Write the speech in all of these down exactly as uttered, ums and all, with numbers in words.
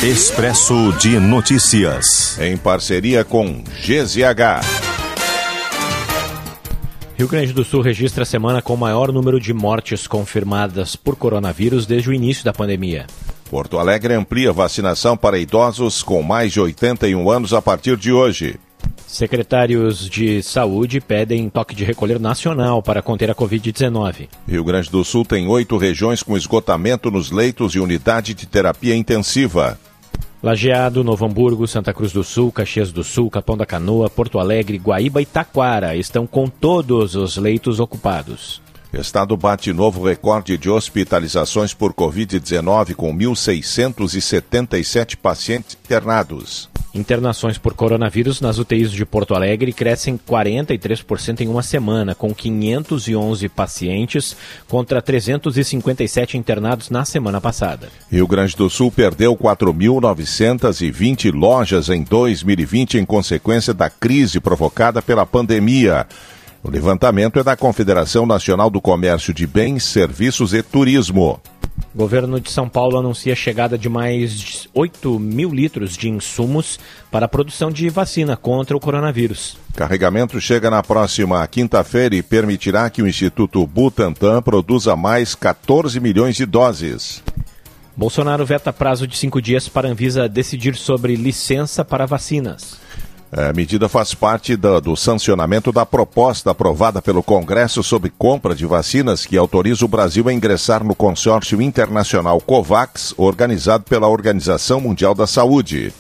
Expresso de Notícias, em parceria com G Z H. Rio Grande do Sul registra a semana com o maior número de mortes confirmadas por coronavírus desde o início da pandemia. Porto Alegre amplia vacinação para idosos com mais de oitenta e um anos a partir de hoje. Secretários de Saúde pedem toque de recolher nacional para conter a covid dezenove. Rio Grande do Sul tem oito regiões com esgotamento nos leitos e unidade de terapia intensiva. Lajeado, Novo Hamburgo, Santa Cruz do Sul, Caxias do Sul, Capão da Canoa, Porto Alegre, Guaíba e Taquara estão com todos os leitos ocupados. Estado bate novo recorde de hospitalizações por covid dezenove com mil seiscentos e setenta e sete pacientes internados. Internações por coronavírus nas U T Is de Porto Alegre crescem quarenta e três por cento em uma semana, com quinhentos e onze pacientes contra trezentos e cinquenta e sete internados na semana passada. Rio Grande do Sul perdeu quatro mil novecentas e vinte lojas em dois mil e vinte em consequência da crise provocada pela pandemia. O levantamento é da Confederação Nacional do Comércio de Bens, Serviços e Turismo. O governo de São Paulo anuncia a chegada de mais oito mil litros de insumos para a produção de vacina contra o coronavírus. Carregamento chega na próxima quinta-feira e permitirá que o Instituto Butantan produza mais quatorze milhões de doses. Bolsonaro veta prazo de cinco dias para a Anvisa decidir sobre licença para vacinas. A medida faz parte do, do sancionamento da proposta aprovada pelo Congresso sobre compra de vacinas que autoriza o Brasil a ingressar no consórcio internacional COVAX, organizado pela Organização Mundial da Saúde.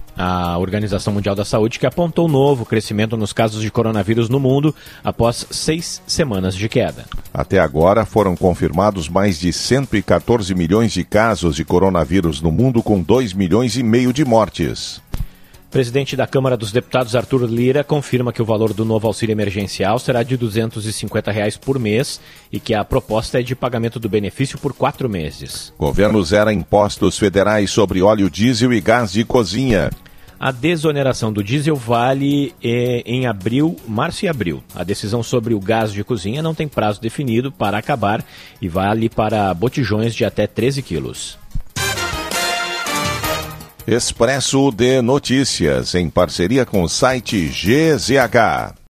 A Organização Mundial da Saúde que apontou novo crescimento nos casos de coronavírus no mundo após seis semanas de queda. Até agora foram confirmados mais de cento e quatorze milhões de casos de coronavírus no mundo, com dois milhões e meio de mortes. Presidente da Câmara dos Deputados, Arthur Lira, confirma que o valor do novo auxílio emergencial será de duzentos e cinquenta reais por mês e que a proposta é de pagamento do benefício por quatro meses. Governo zera impostos federais sobre óleo diesel e gás de cozinha. A desoneração do diesel vale eh, em abril, março e abril. A decisão sobre o gás de cozinha não tem prazo definido para acabar e vale para botijões de até treze quilos. Expresso de Notícias, em parceria com o site G Z H.